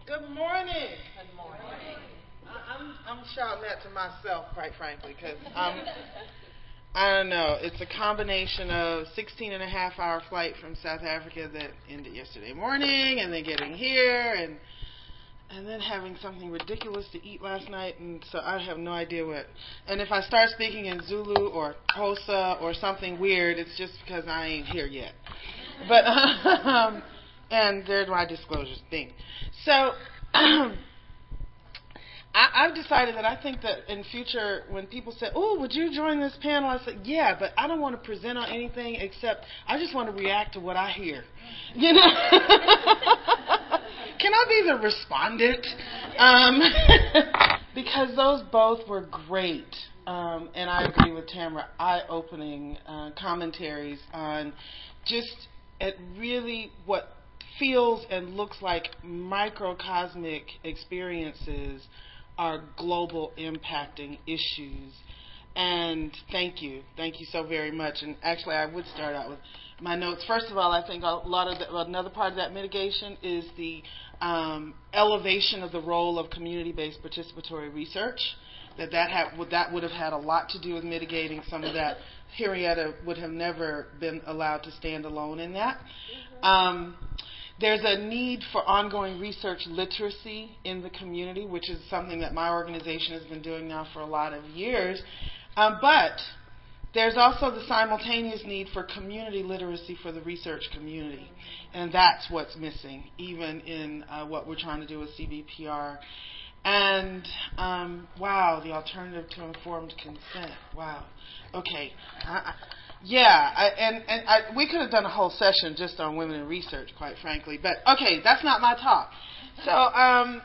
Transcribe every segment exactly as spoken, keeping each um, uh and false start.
Good morning. Good morning. I, I'm I'm shouting that to myself, quite frankly, because um, I don't know. It's a combination of sixteen and a half hour flight from South Africa that ended yesterday morning, and then getting here, and and then having something ridiculous to eat last night, and so I have no idea what. And if I start speaking in Zulu or Xhosa or something weird, it's just because I ain't here yet. But um, and there's my disclosures thing. So I, I've decided that I think that in future, when people say, "Oh, would you join this panel?" I said, "Yeah, but I don't want to present on anything except I just want to react to what I hear." You know, can I be the respondent? Um, because those both were great, um, and I agree with Tamara. Eye-opening uh, commentaries on just at really what feels and looks like microcosmic experiences are global impacting issues. And thank you. Thank you so very much. And actually, I would start out with my notes. First of all, I think a lot of the, another part of that mitigation is the um, elevation of the role of community-based participatory research. That that, have, that would have had a lot to do with mitigating some of that. Henrietta would have never been allowed to stand alone in that. Um, There's a need for ongoing research literacy in the community, which is something that my organization has been doing now for a lot of years. Um, but there's also the simultaneous need for community literacy for the research community. And that's what's missing, even in uh, what we're trying to do with C B P R. And, um, wow, the alternative to informed consent. Wow. Okay. I, Yeah, I, and, and I, we could have done a whole session just on women in research, quite frankly. But, okay, that's not my talk. So um,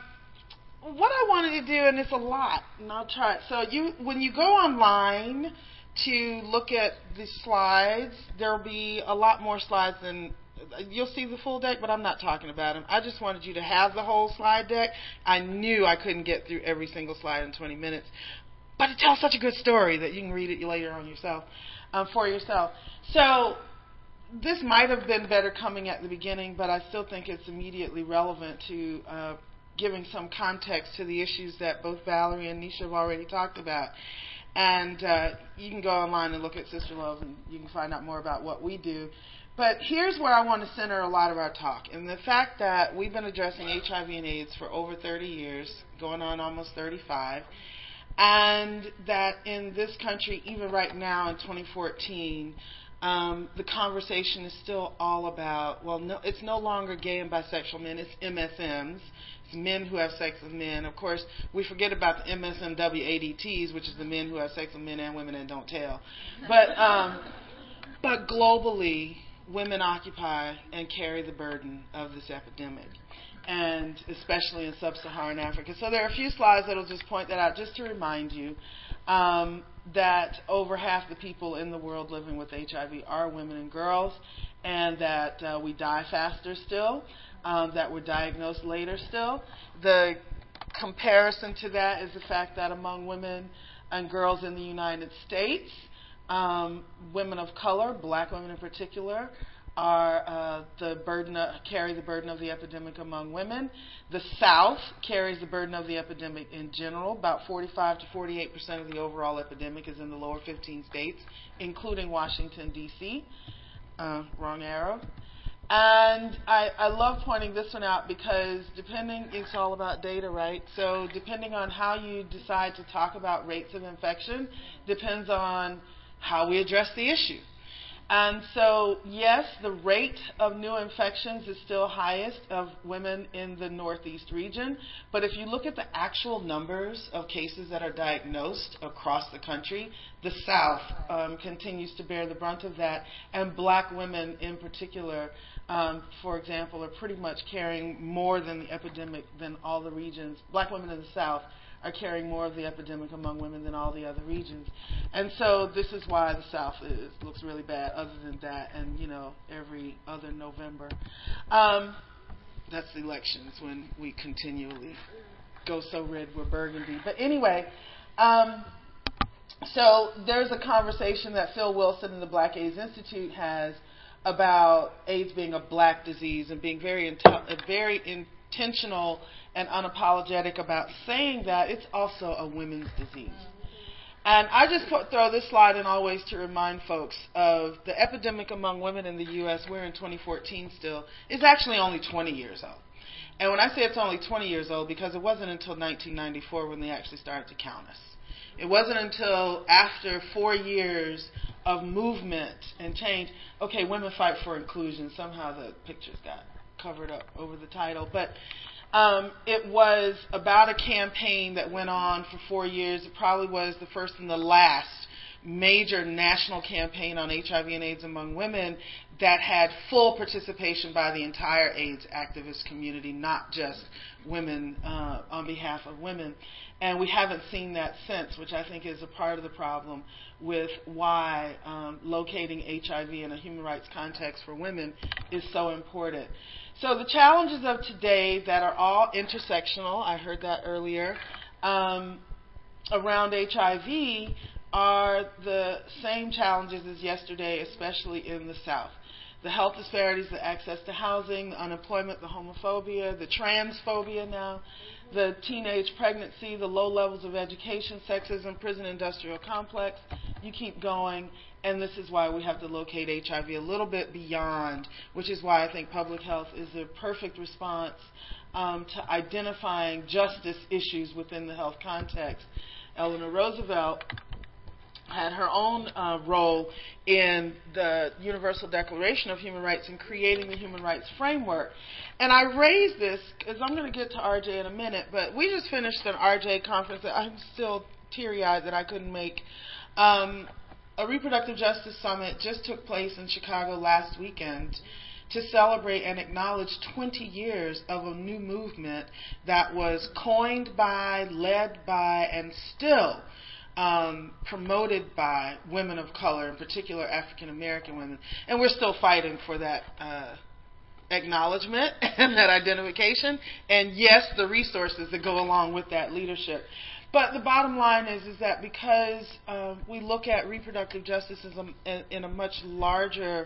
what I wanted to do, and it's a lot, and I'll try it. So you, when you go online to look at the slides, there will be a lot more slides than you'll see the full deck, but I'm not talking about them. I just wanted you to have the whole slide deck. I knew I couldn't get through every single slide in twenty minutes. But it tells such a good story that you can read it later on yourself. Um, for yourself. So this might have been better coming at the beginning, but I still think it's immediately relevant to uh, giving some context to the issues that both Valerie and Nisha have already talked about. And uh, you can go online and look at Sister Love, and you can find out more about what we do. But here's where I want to center a lot of our talk, and the fact that we've been addressing H I V and AIDS for over thirty years, going on almost thirty-five. And that in this country, even right now in twenty fourteen, um, the conversation is still all about, well, no, it's no longer gay and bisexual men, it's M S Ms. It's men who have sex with men. Of course, we forget about the M S M W A D Ts, which is the men who have sex with men and women and don't tell. But, um, but globally, women occupy and carry the burden of this epidemic, and especially in sub-Saharan Africa. So there are a few slides that will just point that out, just to remind you um, that over half the people in the world living with H I V are women and girls, and that uh, we die faster still, um, that we're diagnosed later still. The comparison to that is the fact that among women and girls in the United States, um, women of color, black women in particular, are uh, the burden of, carry the burden of the epidemic among women. The South carries the burden of the epidemic in general. About forty-five to forty-eight percent of the overall epidemic is in the lower fifteen states, including Washington, D C Uh, wrong arrow. And I, I love pointing this one out because depending, it's all about data, right? So depending on how you decide to talk about rates of infection depends on how we address the issue. And so, yes, the rate of new infections is still highest of women in the Northeast region. But if you look at the actual numbers of cases that are diagnosed across the country, the South um, continues to bear the brunt of that. And black women in particular, um, for example, are pretty much carrying more than the epidemic than all the regions. Black women in the South are carrying more of the epidemic among women than all the other regions. And so this is why the South is, looks really bad, other than that, and, you know, every other November. Um, that's the elections when we continually go so red we're burgundy. But anyway, um, so there's a conversation that Phil Wilson and the Black AIDS Institute has about AIDS being a black disease and being very, into- very in intentional and unapologetic about saying that it's also a women's disease. And I just put, throw this slide in always to remind folks of the epidemic among women in the U S, we're in twenty fourteen still, is actually only twenty years old. And when I say it's only twenty years old, because it wasn't until nineteen ninety-four when they actually started to count us. It wasn't until after four years of movement and change, okay, Women Fight for Inclusion, somehow the pictures got covered up over the title, but um, it was about a campaign that went on for four years. It probably was the first and the last major national campaign on H I V and AIDS among women that had full participation by the entire AIDS activist community, not just women uh, on behalf of women. And we haven't seen that since, which I think is a part of the problem with why um, locating H I V in a human rights context for women is so important. So the challenges of today that are all intersectional, I heard that earlier, um, around H I V are the same challenges as yesterday, especially in the South. The health disparities, the access to housing, the unemployment, the homophobia, the transphobia now, the teenage pregnancy, the low levels of education, sexism, prison industrial complex. You keep going, and this is why we have to locate H I V a little bit beyond, which is why I think public health is the perfect response um, to identifying justice issues within the health context. Eleanor Roosevelt had her own uh, role in the Universal Declaration of Human Rights in creating the human rights framework. And I raise this because I'm going to get to R J in a minute, but we just finished an R J conference that I'm still teary-eyed that I couldn't make. Um, a reproductive justice summit just took place in Chicago last weekend to celebrate and acknowledge twenty years of a new movement that was coined by, led by, and still Um, promoted by women of color, in particular African American women. And we're still fighting for that uh, acknowledgement and that identification, and yes, the resources that go along with that leadership. But the bottom line is, is that because uh, we look at reproductive justice as a, in a much larger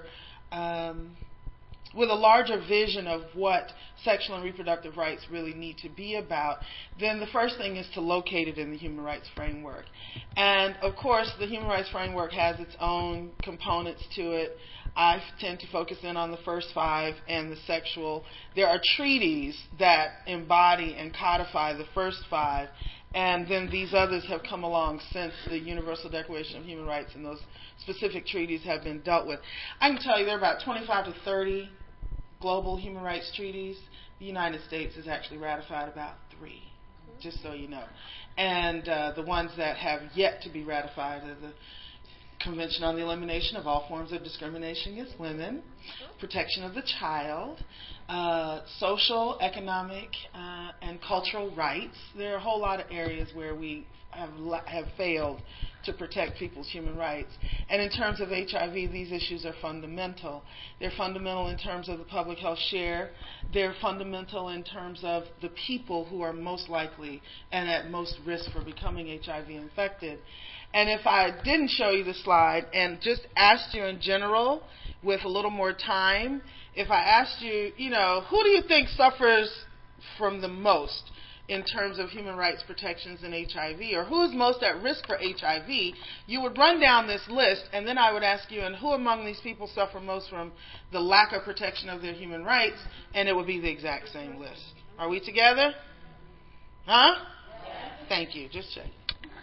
um, with a larger vision of what sexual and reproductive rights really need to be about, then the first thing is to locate it in the human rights framework. And, of course, the human rights framework has its own components to it. I tend to focus in on the first five and the sexual. There are treaties that embody and codify the first five, and then these others have come along since the Universal Declaration of Human Rights, and those specific treaties have been dealt with. I can tell you there are about twenty-five to thirty global human rights treaties. The United States has actually ratified about three, just so you know. And uh, the ones that have yet to be ratified are the Convention on the Elimination of All Forms of Discrimination Against Women, Protection of the Child, uh, social, economic, uh, and cultural rights. There are a whole lot of areas where we have have failed to protect people's human rights. And in terms of H I V, these issues are fundamental. They're fundamental in terms of the public health share. They're fundamental in terms of the people who are most likely and at most risk for becoming H I V infected. And if I didn't show you the slide and just asked you in general with a little more time, if I asked you, you know, who do you think suffers from the most in terms of human rights protections in H I V, or who is most at risk for H I V, you would run down this list, and then I would ask you, and who among these people suffer most from the lack of protection of their human rights, and it would be the exact same list. Are we together? Huh? Yes. Thank you. Just checking.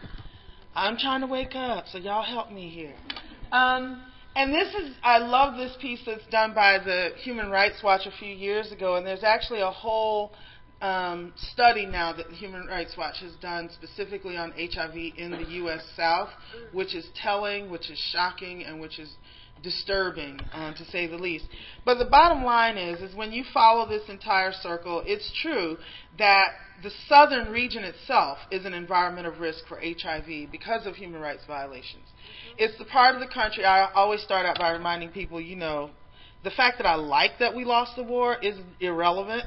I'm trying to wake up, so y'all help me here. Um, and this is, I love this piece that's done by the Human Rights Watch a few years ago, and there's actually a whole um, study now that the Human Rights Watch has done specifically on H I V in the U S South, which is telling, which is shocking, and which is disturbing, uh, to say the least. But the bottom line is, is when you follow this entire circle, it's true that the southern region itself is an environment of risk for H I V because of human rights violations. Mm-hmm. It's the part of the country, I always start out by reminding people, you know, the fact that I like that we lost the war is irrelevant.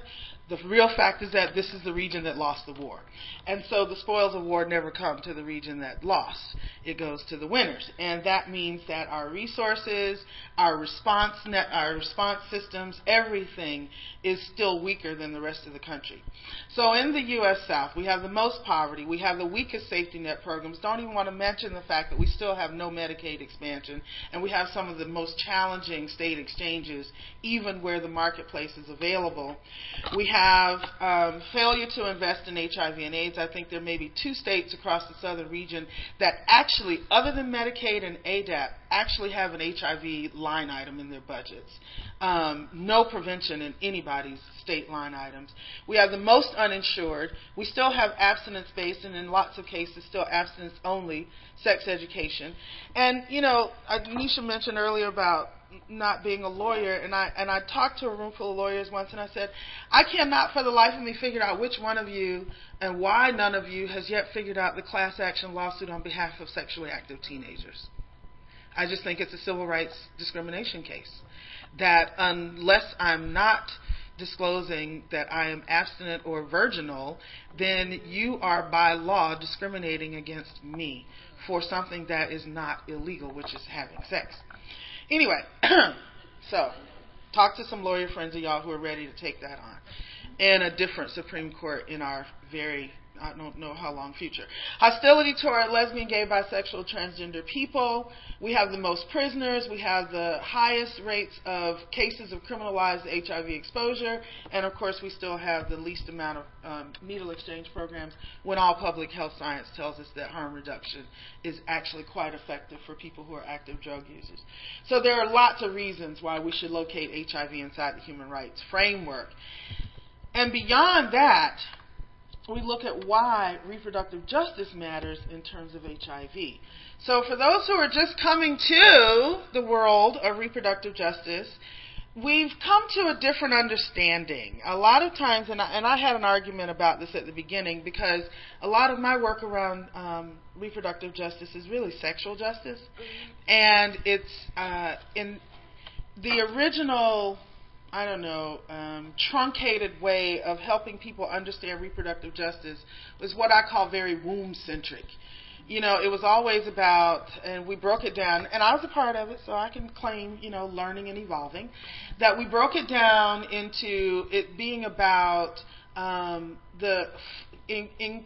The real fact is that this is the region that lost the war. And so the spoils of war never come to the region that lost. It goes to the winners. And that means that our resources, our response net, our response systems, everything is still weaker than the rest of the country. So in the U S South, we have the most poverty. We have the weakest safety net programs. Don't even want to mention the fact that we still have no Medicaid expansion. And we have some of the most challenging state exchanges, even where the marketplace is available. We have um, failure to invest in H I V and AIDS. I think there may be two states across the southern region that actually, other than Medicaid and A D A P, actually have an H I V line item in their budgets. Um, no prevention in anybody's state line items. We have the most uninsured. We still have abstinence-based, and in lots of cases still abstinence-only sex education. And, you know, Nisha mentioned earlier about not being a lawyer, and I and I talked to a room full of lawyers once, and I said, I cannot for the life of me figure out which one of you and why none of you has yet figured out the class action lawsuit on behalf of sexually active teenagers. I just think it's a civil rights discrimination case. That unless I'm not disclosing that I am abstinent or virginal, then you are by law discriminating against me for something that is not illegal, which is having sex. Anyway, so talk to some lawyer friends of y'all who are ready to take that on. And a different Supreme Court in our very, I don't know how long future. Hostility toward lesbian, gay, bisexual, transgender people. We have the most prisoners. We have the highest rates of cases of criminalized H I V exposure. And, of course, we still have the least amount of um, needle exchange programs when all public health science tells us that harm reduction is actually quite effective for people who are active drug users. So there are lots of reasons why we should locate H I V inside the human rights framework. And beyond that, we look at why reproductive justice matters in terms of H I V. So for those who are just coming to the world of reproductive justice, we've come to a different understanding. A lot of times, and I, and I had an argument about this at the beginning, because a lot of my work around um, reproductive justice is really sexual justice. And it's uh, in the original, I don't know, um, truncated way of helping people understand reproductive justice was what I call very womb-centric. You know, it was always about, and we broke it down, and I was a part of it, so I can claim, you know, learning and evolving, that we broke it down into it being about um, the in, in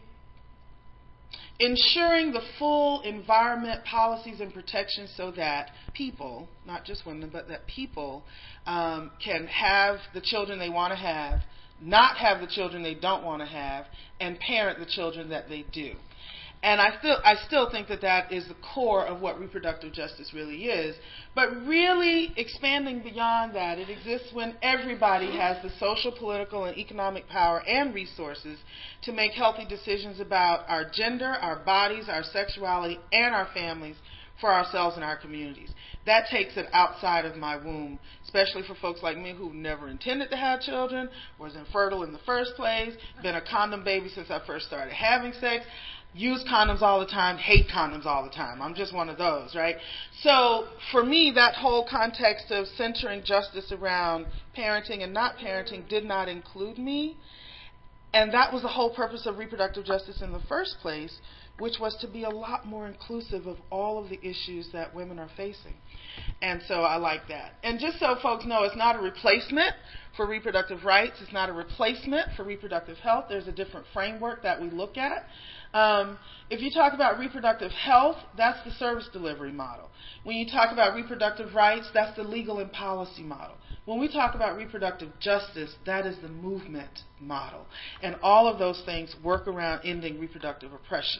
ensuring the full environment, policies, and protections so that people, not just women, but that people um, can have the children they want to have, not have the children they don't want to have, and parent the children that they do. And I still, I still think that that is the core of what reproductive justice really is. But really expanding beyond that, it exists when everybody has the social, political, and economic power and resources to make healthy decisions about our gender, our bodies, our sexuality, and our families for ourselves and our communities. That takes it outside of my womb, especially for folks like me who never intended to have children, was infertile in the first place, been a condom baby since I first started having sex. Use condoms all the time, hate condoms all the time. I'm just one of those, right? So for me, that whole context of centering justice around parenting and not parenting did not include me. And that was the whole purpose of reproductive justice in the first place, which was to be a lot more inclusive of all of the issues that women are facing. And so I like that. And just so folks know, it's not a replacement for reproductive rights. It's not a replacement for reproductive health. There's a different framework that we look at. Um, if you talk about reproductive health, that's the service delivery model. When you talk about reproductive rights, that's the legal and policy model. When we talk about reproductive justice, that is the movement model. And all of those things work around ending reproductive oppression.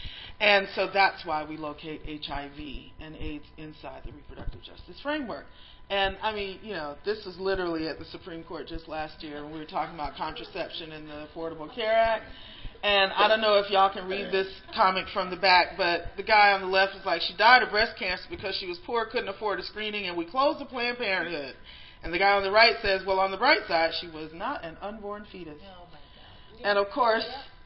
And so that's why we locate H I V and AIDS inside the reproductive justice framework. And, I mean, you know, this was literally at the Supreme Court just last year when we were talking about contraception in the Affordable Care Act. And I don't know if y'all can read this comic from the back, but the guy on the left is like, she died of breast cancer because she was poor, couldn't afford a screening, and we closed the Planned Parenthood. And the guy on the right says, well, on the bright side, she was not an unborn fetus. Oh my God. And, of course,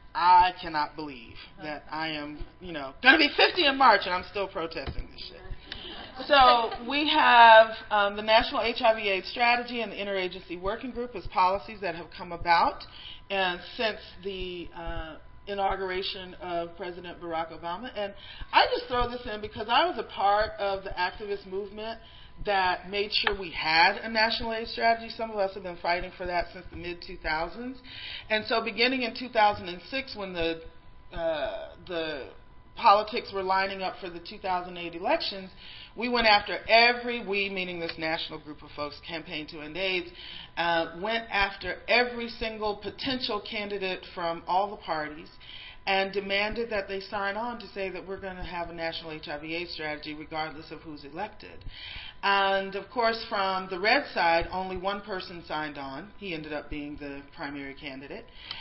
I cannot believe that I am, you know, going to be fifty in March, and I'm still protesting this shit. So we have um, the National H I V AIDS Strategy and the Interagency Working Group as policies that have come about and since the uh, inauguration of President Barack Obama. And I just throw this in because I was a part of the activist movement that made sure we had a national AIDS strategy. Some of us have been fighting for that since the mid two thousands. And so beginning in two thousand six, when the uh, the politics were lining up for the two thousand eight elections, we went after every, we meaning this national group of folks, Campaign to End AIDS, uh, went after every single potential candidate from all the parties and demanded that they sign on to say that we're going to have a national H I V AIDS strategy regardless of who's elected. And, of course, from the red side, only one person signed on. He ended up being the primary candidate.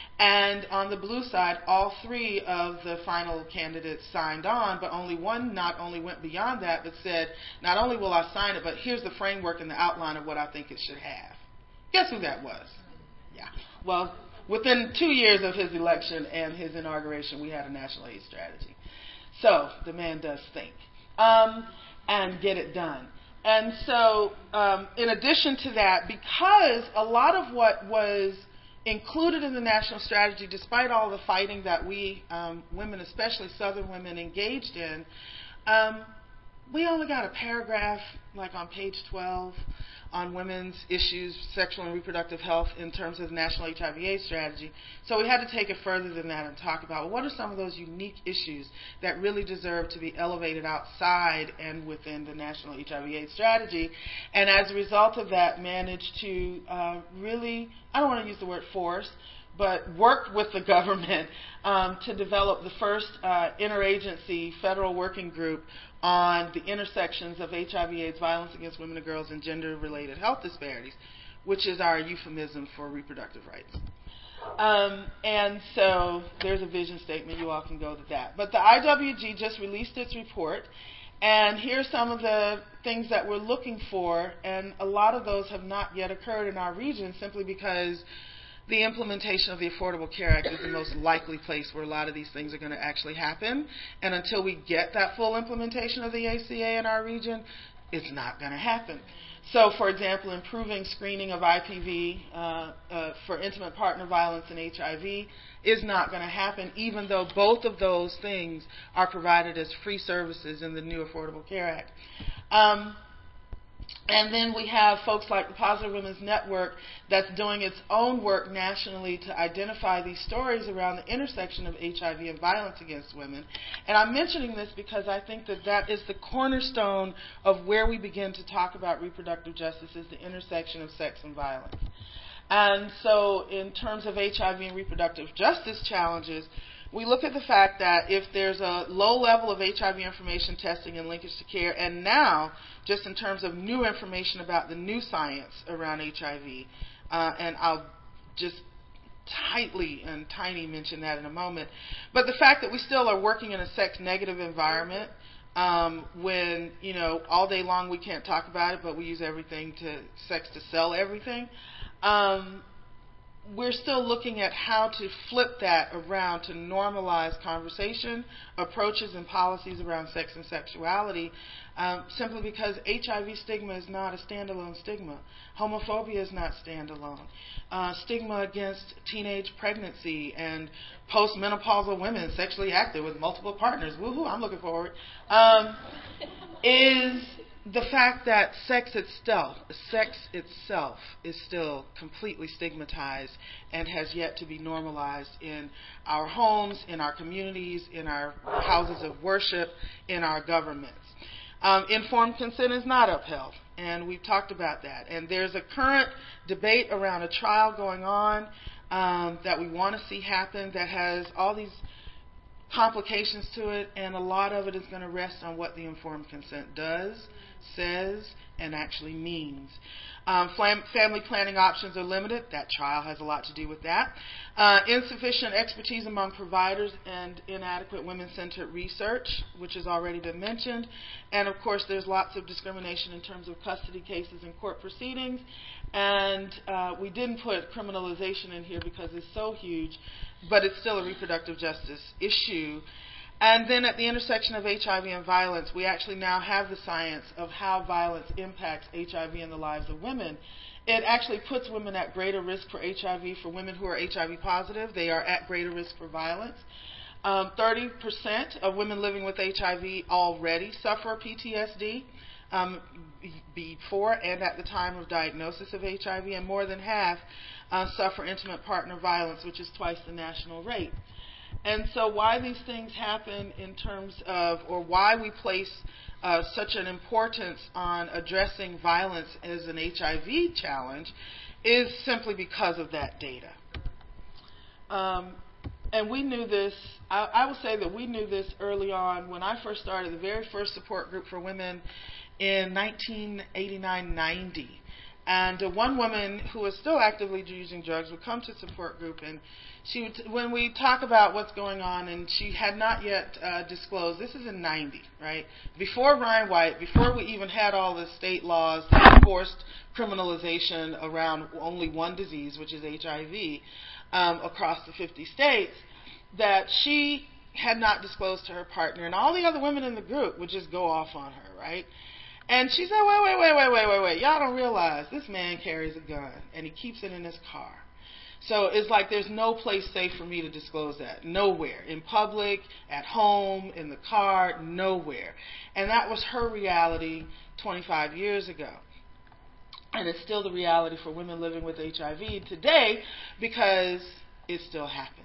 And on the blue side, all three of the final candidates signed on, but only one not only went beyond that, but said, not only will I sign it, but here's the framework and the outline of what I think it should have. Guess who that was? Yeah. Well, within two years of his election and his inauguration, we had a national AIDS strategy. So the man does think um, and get it done. And so um, in addition to that, because a lot of what was included in the national strategy, despite all the fighting that we um, women, especially Southern women, engaged in, um, we only got a paragraph, like on page twelve, on women's issues, sexual and reproductive health in terms of the National H I V AIDS Strategy. So we had to take it further than that and talk about, well, what are some of those unique issues that really deserve to be elevated outside and within the National H I V AIDS Strategy. And as a result of that, managed to uh, really, I don't want to use the word force, but worked with the government um, to develop the first uh, interagency federal working group on the intersections of H I V AIDS, violence against women and girls, and gender-related health disparities, which is our euphemism for reproductive rights. Um, and so there's a vision statement. You all can go to that. But the I W G just released its report, and here's some of the things that we're looking for, and a lot of those have not yet occurred in our region simply because the implementation of the Affordable Care Act is the most likely place where a lot of these things are going to actually happen. And until we get that full implementation of the A C A in our region, it's not going to happen. So, for example, improving screening of I P V uh, uh, for intimate partner violence and H I V is not going to happen, even though both of those things are provided as free services in the new Affordable Care Act. Um, And then we have folks like the Positive Women's Network that's doing its own work nationally to identify these stories around the intersection of H I V and violence against women. And I'm mentioning this because I think that that is the cornerstone of where we begin to talk about reproductive justice, is the intersection of sex and violence. And so in terms of H I V and reproductive justice challenges, we look at the fact that if there's a low level of H I V information testing and linkage to care, and now just in terms of new information about the new science around H I V, uh, and I'll just tightly and tiny mention that in a moment, but the fact that we still are working in a sex-negative environment, um, when, you know, all day long we can't talk about it, but we use everything to sex to sell everything. Um, We're still looking at how to flip that around to normalize conversation, approaches, and policies around sex and sexuality, um, simply because H I V stigma is not a standalone stigma. Homophobia is not standalone. Uh, stigma against teenage pregnancy and postmenopausal women sexually active with multiple partners, woohoo, I'm looking forward, um, is the fact that sex itself, sex itself is still completely stigmatized and has yet to be normalized in our homes, in our communities, in our houses of worship, in our governments. Um, informed consent is not upheld, and we've talked about that. And there's a current debate around a trial going on um, that we want to see happen that has all these complications to it, and a lot of it is going to rest on what the informed consent does, says, and actually means. Um, fam- family planning options are limited. That trial has a lot to do with that. Uh, insufficient expertise among providers and inadequate women-centered research, which has already been mentioned. And, of course, there's lots of discrimination in terms of custody cases and court proceedings. And uh, we didn't put criminalization in here because it's so huge, but it's still a reproductive justice issue. And then at the intersection of H I V and violence, we actually now have the science of how violence impacts H I V in the lives of women. It actually puts women at greater risk for H I V. For women who are H I V positive, they are at greater risk for violence. Um, thirty percent of women living with H I V already suffer P T S D um, before and at the time of diagnosis of H I V, and more than half uh, suffer intimate partner violence, which is twice the national rate. And so why these things happen in terms of, or why we place uh, such an importance on addressing violence as an H I V challenge is simply because of that data. Um, and we knew this, I, I will say that we knew this early on when I first started the very first support group for women in nineteen eighty-nine ninety. And uh, one woman who was still actively using drugs would come to support group, and she would, when we talk about what's going on, and she had not yet uh, disclosed, this is in ninety, right? Before Ryan White, before we even had all the state laws that forced criminalization around only one disease, which is H I V, um, across the fifty states, that she had not disclosed to her partner, and all the other women in the group would just go off on her, right? And she said, wait, wait, wait, wait, wait, wait, wait. Y'all don't realize this man carries a gun, and he keeps it in his car. So it's like there's no place safe for me to disclose that. Nowhere. In public, at home, in the car, nowhere. And that was her reality twenty-five years ago. And it's still the reality for women living with H I V today because it still happens.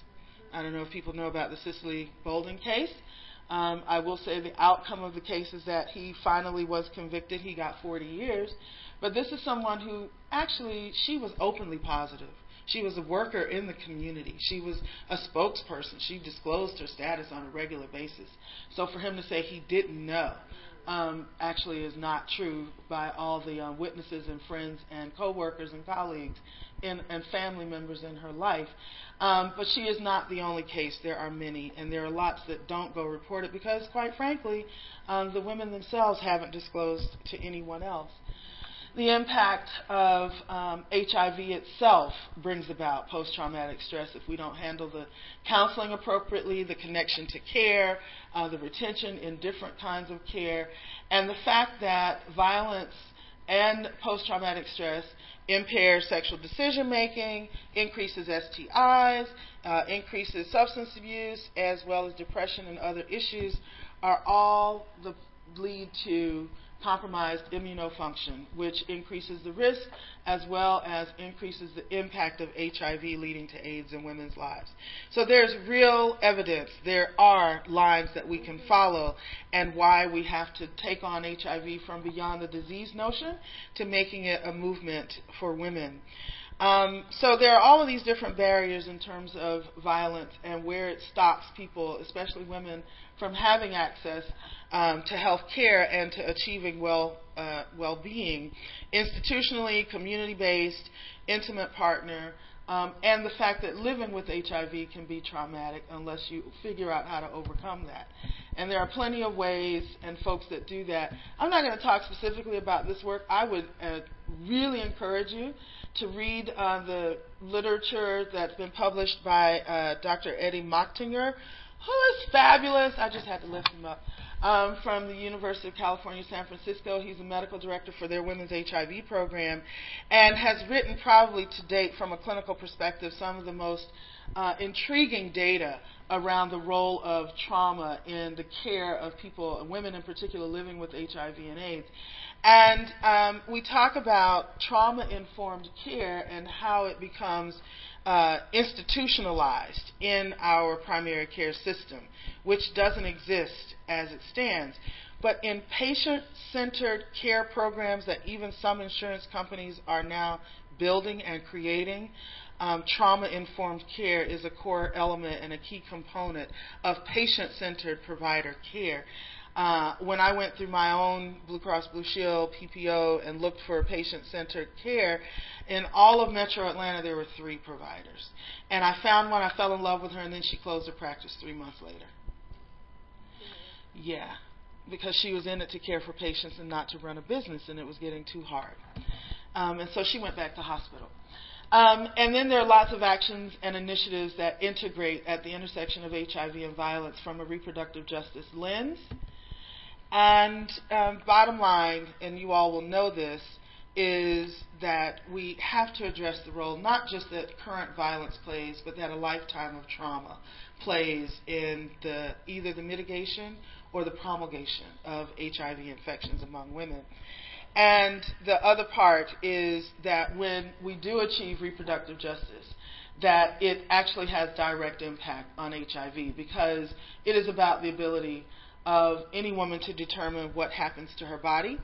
I don't know if people know about the Cicely Bolden case. Um, I will say the outcome of the case is that he finally was convicted. He got forty years. But this is someone who actually, she was openly positive. She was a worker in the community. She was a spokesperson. She disclosed her status on a regular basis. So for him to say he didn't know um, actually is not true by all the uh, witnesses and friends and coworkers and colleagues in, and family members in her life. Um, but she is not the only case. There are many, and there are lots that don't go reported because, quite frankly, um, the women themselves haven't disclosed to anyone else. The impact of um, H I V itself brings about post-traumatic stress if we don't handle the counseling appropriately, the connection to care, uh, the retention in different kinds of care, and the fact that violence and post-traumatic stress impairs sexual decision-making, increases S T Is, uh, increases substance abuse, as well as depression and other issues, are all the lead to compromised immunofunction, which increases the risk as well as increases the impact of H I V leading to AIDS in women's lives. So there's real evidence. There are lines that we can follow and why we have to take on H I V from beyond the disease notion to making it a movement for women. Um, so there are all of these different barriers in terms of violence and where it stops people, especially women, from having access um, to health care and to achieving well, uh, well-being, institutionally, community-based, intimate partner, um, and the fact that living with H I V can be traumatic unless you figure out how to overcome that. And there are plenty of ways and folks that do that. I'm not going to talk specifically about this work. I would uh, really encourage you to read uh, the literature that's been published by uh, Doctor Eddie Mochtinger, who is fabulous. I just had to lift him up. Um, from the University of California, San Francisco. He's a medical director for their women's H I V program and has written probably to date from a clinical perspective some of the most uh, intriguing data around the role of trauma in the care of people, women in particular, living with H I V and AIDS. And um, we talk about trauma-informed care and how it becomes uh, institutionalized in our primary care system, which doesn't exist as it stands. But in patient-centered care programs that even some insurance companies are now building and creating, um, trauma-informed care is a core element and a key component of patient-centered provider care. Uh, when I went through my own Blue Cross Blue Shield P P O and looked for patient-centered care, in all of Metro Atlanta there were three providers. And I found one, I fell in love with her, and then she closed her practice three months later. Yeah, because she was in it to care for patients and not to run a business, and it was getting too hard. Um, and so she went back to hospital. Um, and then there are lots of actions and initiatives that integrate at the intersection of H I V and violence from a reproductive justice lens. And um, bottom line, and you all will know this, is that we have to address the role not just that current violence plays, but that a lifetime of trauma plays in the either the mitigation or the promulgation of H I V infections among women. And the other part is that when we do achieve reproductive justice, that it actually has direct impact on H I V, because it is about the ability of any woman to determine what happens to her body.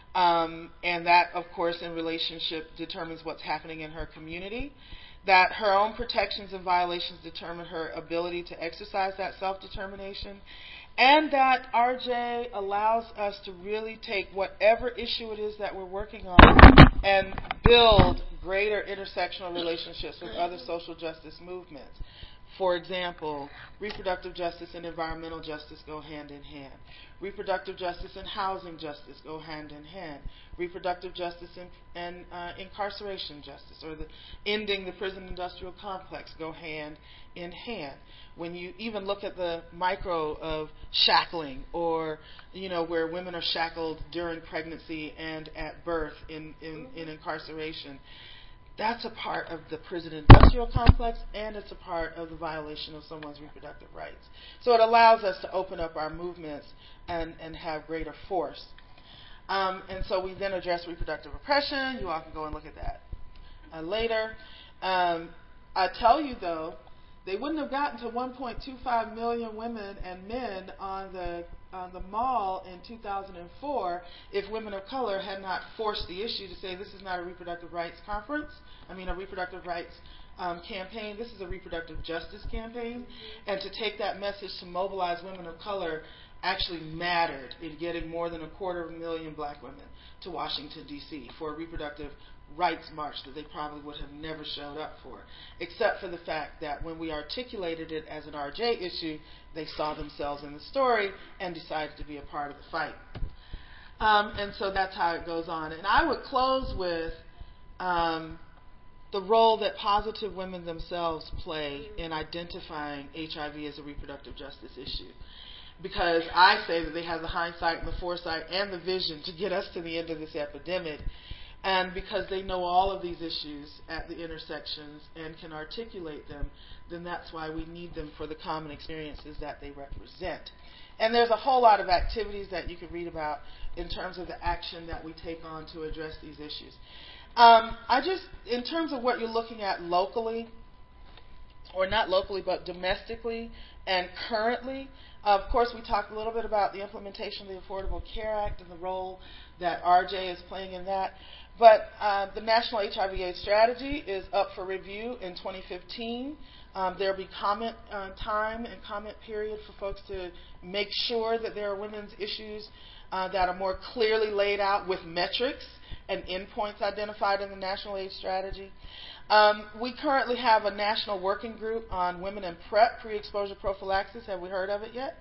Um, and that, of course, in relationship determines what's happening in her community. That her own protections and violations determine her ability to exercise that self-determination. And that R J allows us to really take whatever issue it is that we're working on and build greater intersectional relationships with other social justice movements. For example, reproductive justice and environmental justice go hand in hand. Reproductive justice and housing justice go hand in hand. Reproductive justice and, and uh, incarceration justice, or the ending the prison industrial complex, go hand in hand. When you even look at the micro of shackling, or you know, where women are shackled during pregnancy and at birth in, in, in incarceration, that's a part of the prison industrial complex, and it's a part of the violation of someone's reproductive rights. So it allows us to open up our movements and, and have greater force. Um, and so we then address reproductive oppression. You all can go and look at that uh, later. Um, I tell you, though, they wouldn't have gotten to one point two five million women and men on the on the mall in two thousand four if women of color had not forced the issue to say this is not a reproductive rights conference, I mean a reproductive rights um, campaign, this is a reproductive justice campaign. And to take that message to mobilize women of color actually mattered in getting more than a quarter of a million black women to Washington, D C for a reproductive rights march that they probably would have never showed up for, except for the fact that when we articulated it as an R J issue, they saw themselves in the story and decided to be a part of the fight. Um, and so that's how it goes on. And I would close with um, the role that positive women themselves play in identifying H I V as a reproductive justice issue. Because I say that they have the hindsight and the foresight and the vision to get us to the end of this epidemic. And because they know all of these issues at the intersections and can articulate them, then that's why we need them for the common experiences that they represent. And there's a whole lot of activities that you can read about in terms of the action that we take on to address these issues. Um, I just, in terms of what you're looking at locally, or not locally, but domestically and currently, of course, we talked a little bit about the implementation of the Affordable Care Act and the role that R J is playing in that. But uh, the National H I V AIDS Strategy is up for review in twenty fifteen. Um, there will be comment uh, time and comment period for folks to make sure that there are women's issues uh, that are more clearly laid out with metrics and endpoints identified in the National AIDS Strategy. Um, we currently have a national working group on women and PrEP, pre-exposure prophylaxis. Have we heard of it yet?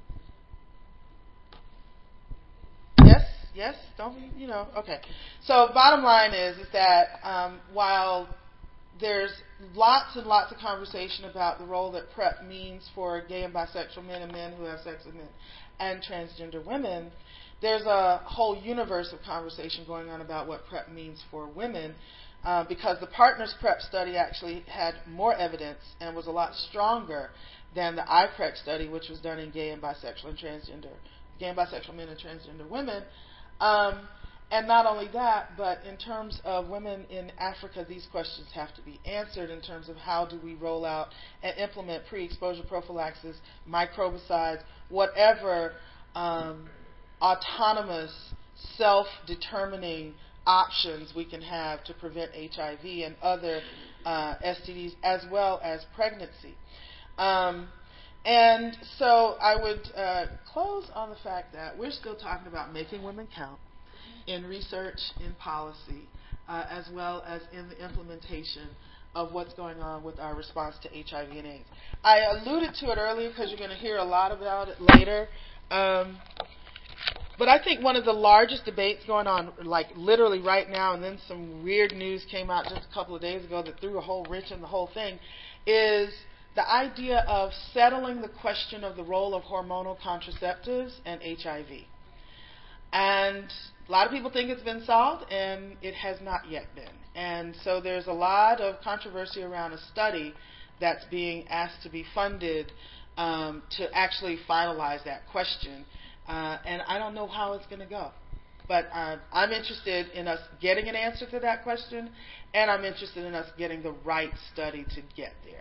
Yes? Yes? Don't we? You know, okay. So bottom line is, is that um, while there's lots and lots of conversation about the role that PrEP means for gay and bisexual men and men who have sex with men and transgender women, there's a whole universe of conversation going on about what PrEP means for women, uh, because the Partners PrEP study actually had more evidence and was a lot stronger than the I PrEP study, which was done in gay and bisexual and transgender, gay and bisexual men and transgender women. Um, and not only that, but in terms of women in Africa, these questions have to be answered in terms of how do we roll out and implement pre-exposure prophylaxis, microbicides, whatever um, autonomous, self-determining options we can have to prevent H I V and other uh, S T Ds, as well as pregnancy. Um, and so I would uh, close on the fact that we're still talking about making women count in research, in policy, uh, as well as in the implementation of what's going on with our response to H I V and AIDS. I alluded to it earlier because you're going to hear a lot about it later. Um, But I think one of the largest debates going on, like literally right now, and then some weird news came out just a couple of days ago that threw a whole wrench in the whole thing, is the idea of settling the question of the role of hormonal contraceptives and H I V. And a lot of people think it's been solved, and it has not yet been. And so there's a lot of controversy around a study that's being asked to be funded um, to actually finalize that question. Uh, and I don't know how it's going to go. But uh, I'm interested in us getting an answer to that question, and I'm interested in us getting the right study to get there.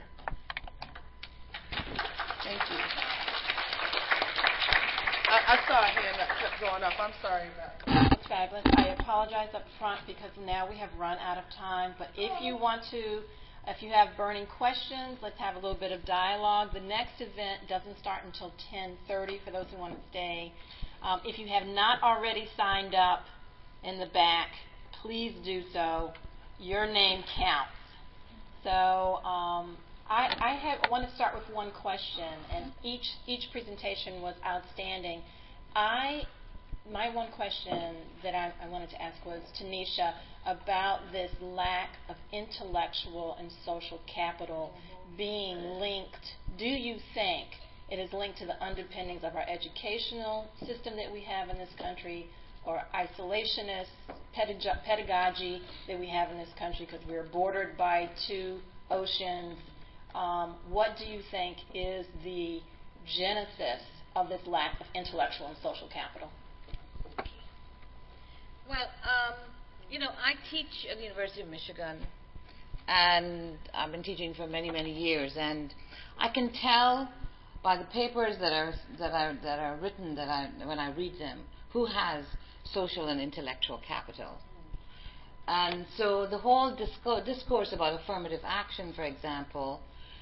Thank you. I, I saw a hand that kept going up. I'm sorry about that. That's fabulous. I apologize up front because now we have run out of time. But if you want to, if you have burning questions, let's have a little bit of dialogue. The next event doesn't start until ten thirty for those who want to stay. Um, if you have not already signed up in the back, please do so. Your name counts. So um, I, I have, I want to start with one question, and each each presentation was outstanding. I my one question that I, I wanted to ask was Tanisha about this lack of intellectual and social capital being linked. Do you think it is linked to the underpinnings of our educational system that we have in this country, or isolationist pedagogy that we have in this country because we're bordered by two oceans? Um, what do you think is the genesis of this lack of intellectual and social capital? Well, um, you know, I teach at the University of Michigan, and I've been teaching for many, many years, and I can tell by the papers that are that are that are written that I when I read them who has social and intellectual capital. And so the whole discourse, discourse about affirmative action, for example,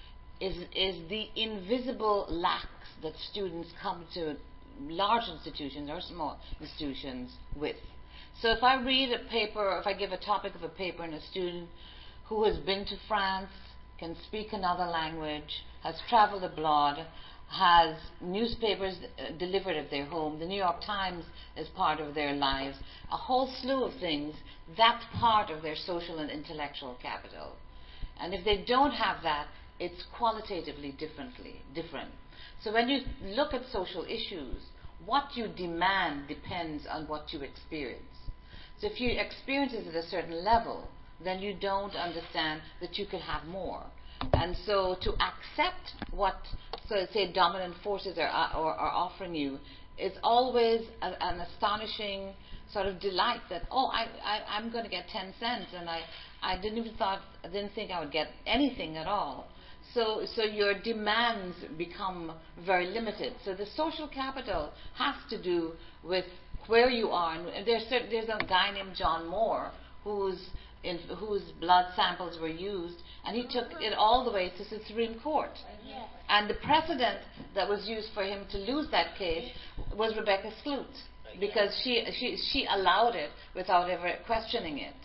is is the invisible lacks that students come to large institutions or small institutions with. So if I read a paper, or if I give a topic of a paper, and a student who has been to France, can speak another language, has traveled abroad, has newspapers uh, delivered at their home, the New York Times is part of their lives, a whole slew of things, that's part of their social and intellectual capital. And if they don't have that, it's qualitatively differently different. So when you look at social issues, what you demand depends on what you experience. So if you experience it at a certain level, then you don't understand that you could have more. And so to accept what, so say, dominant forces are, are, are offering you, it's always a, an astonishing sort of delight that, oh, I, I, I'm going to get ten cents, and I, I didn't even thought, I didn't think I would get anything at all. So, so your demands become very limited. So the social capital has to do with where you are. And there's, there's a guy named John Moore whose in whose blood samples were used, and he took it all the way to the Supreme Court. Yes. And the precedent that was used for him to lose that case was Rebecca Skloot, because she she she allowed it without ever questioning it.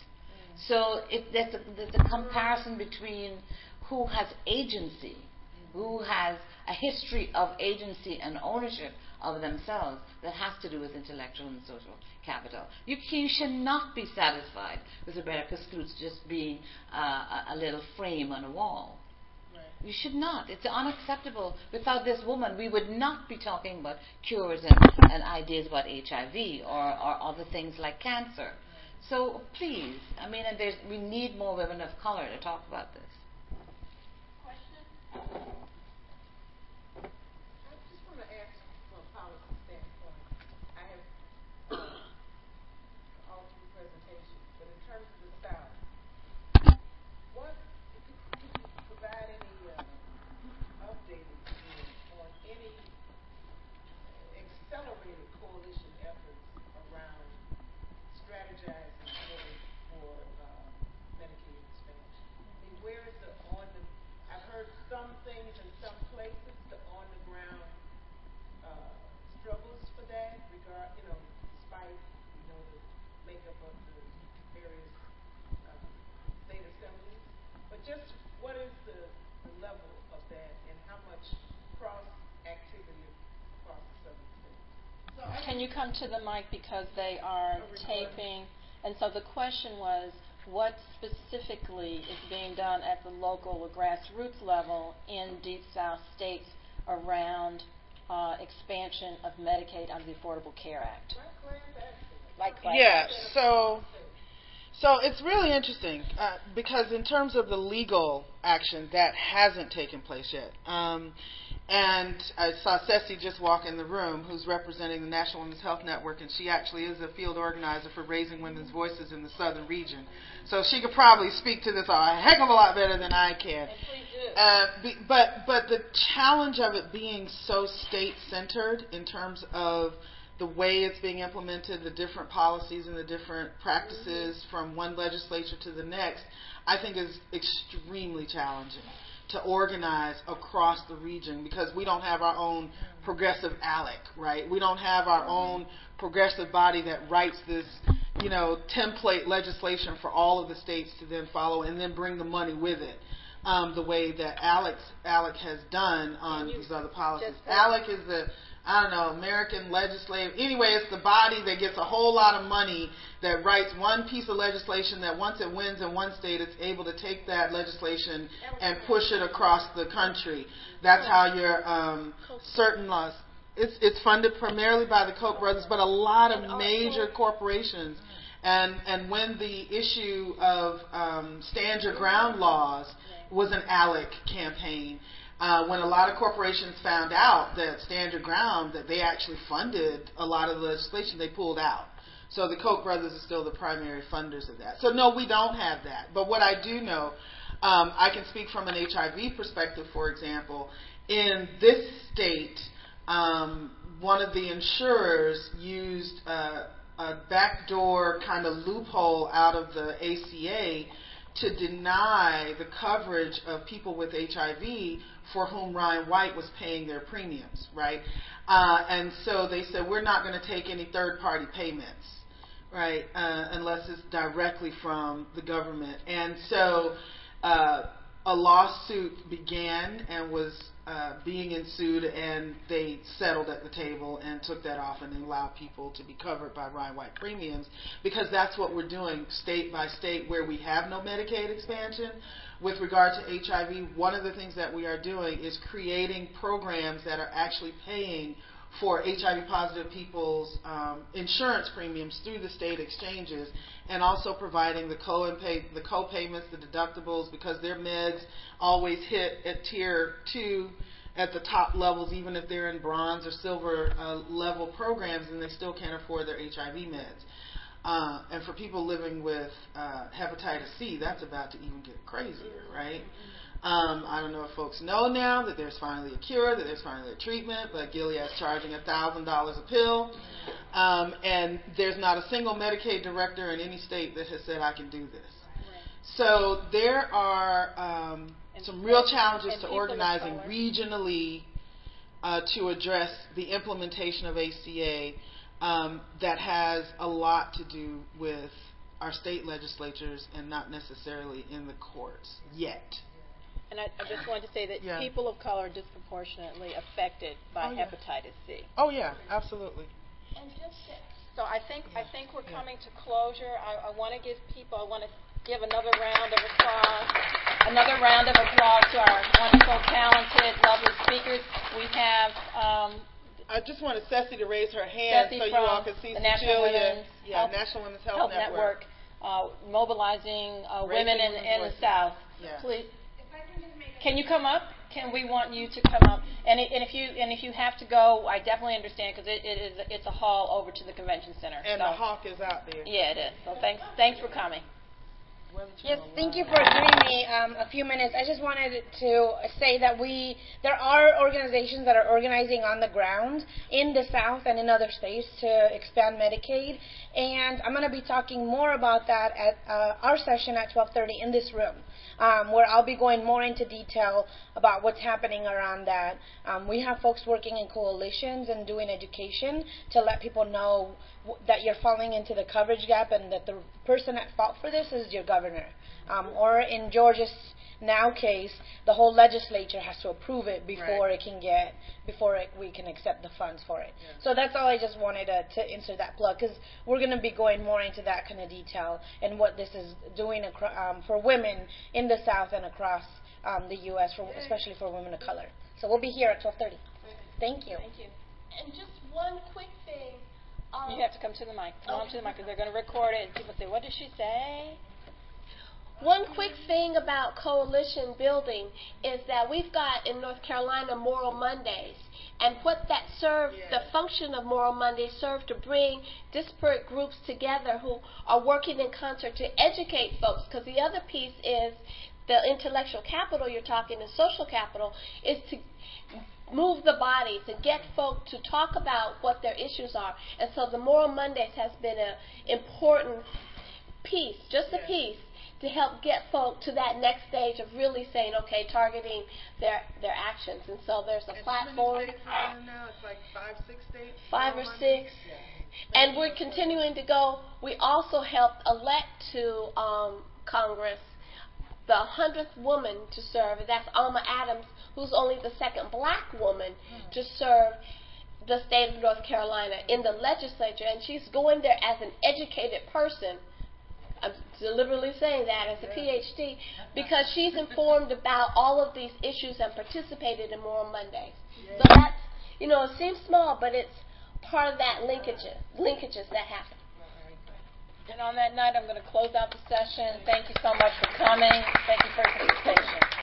So it, there's, a, there's a comparison between who has agency, who has a history of agency and ownership of themselves that has to do with intellectual and social capital. You, you should not be satisfied with Rebecca Skloot just being uh, a, a little frame on a wall. Right. You should not. It's unacceptable. Without this woman, we would not be talking about cures and, and ideas about H I V or, or other things like cancer. So please, I mean, and there's, we need more women of color to talk about this. Question? can you come to the mic because they are taping? And so the question was, what specifically is being done at the local or grassroots level in Deep South states around uh, expansion of Medicaid under the Affordable Care Act? Like yeah, so so it's really interesting uh, because in terms of the legal action, that hasn't taken place yet. Um, and I saw Ceci just walk in the room, who's representing the National Women's Health Network, and she actually is a field organizer for Raising Women's Voices in the Southern region. So she could probably speak to this a heck of a lot better than I can. And please do. Uh, be, but but the challenge of it being so state-centered in terms of the way it's being implemented, the different policies and the different practices mm-hmm. from one legislature to the next, I think is extremely challenging to organize across the region because we don't have our own progressive ALEC, right? We don't have our own progressive body that writes this, you know, template legislation for all of the states to then follow and then bring the money with it. Um, the way that ALEC, ALEC has done on these other policies. ALEC is the, I don't know, American Legislative. Anyway, it's the body that gets a whole lot of money that writes one piece of legislation that once it wins in one state, it's able to take that legislation and push it across the country. That's how your um, certain laws. It's, it's funded primarily by the Koch brothers, but a lot of major corporations. And and when the issue of um, stand your ground laws was an ALEC campaign, uh, when a lot of corporations found out that stand your ground, that they actually funded a lot of the legislation, they pulled out. So the Koch brothers are still the primary funders of that. So no, we don't have that. But what I do know, um, I can speak from an H I V perspective, for example. In this state, um, one of the insurers used uh, a backdoor kind of loophole out of the A C A to deny the coverage of people with H I V for whom Ryan White was paying their premiums, right? Uh, and so they said, we're not going to take any third-party payments, right, uh, unless it's directly from the government. And so uh, a lawsuit began and was uh, being ensued, and they settled at the table and took that off and allowed people to be covered by Ryan White premiums, because that's what we're doing state by state where we have no Medicaid expansion. With regard to H I V, one of the things that we are doing is creating programs that are actually paying for H I V-positive people's um, insurance premiums through the state exchanges, and also providing the co-pay, the co-payments, the deductibles, because their meds always hit at tier two at the top levels, even if they're in bronze or silver uh, level programs, and they still can't afford their H I V meds. Uh, and for people living with uh, hepatitis C, that's about to even get crazier, right? Um, I don't know if folks know now that there's finally a cure, that there's finally a treatment, but Gilead's charging one thousand dollars a pill. Um, and there's not a single Medicaid director in any state that has said, I can do this. So there are um, some real challenges to organizing regionally uh, to address the implementation of A C A um, that has a lot to do with our state legislatures and not necessarily in the courts yet. And I, I just wanted to say that yeah. people of color are disproportionately affected by oh, yeah. hepatitis C. Oh yeah, absolutely. And just so I think yeah. I think we're coming yeah. to closure. I, I want to give people. I want to give another round of applause. Another round of applause to our wonderful, talented, lovely speakers. We have. Um, I just wanted Ceci to raise her hand Ceci so you all can see the National Women's yeah, Health, National Women's Health, Health Network, Network uh, mobilizing uh, women in, in the South. Yeah. Please, can you come up? Can we want you to come up? And, it, and if you and if you have to go, I definitely understand, because it, it is it's a haul over to the convention center. And so. the hawk is out there. Yeah, it is. So thanks thanks for coming. Yes, thank you for giving me um, a few minutes. I just wanted to say that we there are organizations that are organizing on the ground in the South and in other states to expand Medicaid, and I'm going to be talking more about that at uh, our session at twelve thirty in this room, um, where I'll be going more into detail about what's happening around that. Um, we have folks working in coalitions and doing education to let people know w- that you're falling into the coverage gap and that the person at fault for this is your governor. Um, or in Georgia's now case, the whole legislature has to approve it before Right. it can get, before it, we can accept the funds for it. Yeah. So that's all I just wanted to, to insert that plug, because we're going to be going more into that kind of detail and what this is doing acro- um, for women in the South and across um, the U S, for, especially for women of color. So we'll be here at twelve thirty. Thank you. Thank you. And just one quick thing. Um, You have to come to the mic. Come on to the mic because they're going to record it, and people say, "What did she say?" One quick thing about coalition building is that we've got in North Carolina Moral Mondays, and what that served, the function of Moral Mondays served to bring disparate groups together who are working in concert to educate folks, because the other piece is the intellectual capital you're talking, the social capital, is to move the body, to get folk to talk about what their issues are. And so the Moral Mondays has been an important piece, just a piece, to help get folk to that next stage of really saying, okay, targeting their their actions. And so there's a And platform. how many states are there now? It's like five, six states? Five or Monday? six. Yeah. And we're continuing to go. We also helped elect to um, Congress the hundredth woman to serve, and that's Alma Adams, who's only the second black woman to serve the state of North Carolina in the legislature. And she's going there as an educated person. I'm deliberately saying that as a P H D, because she's informed about all of these issues and participated in Moral Mondays. So that's, you know, it seems small, but it's part of that linkages, linkages that happen. And on that night, I'm going to close out the session. Thank you so much for coming. Thank you for your participation.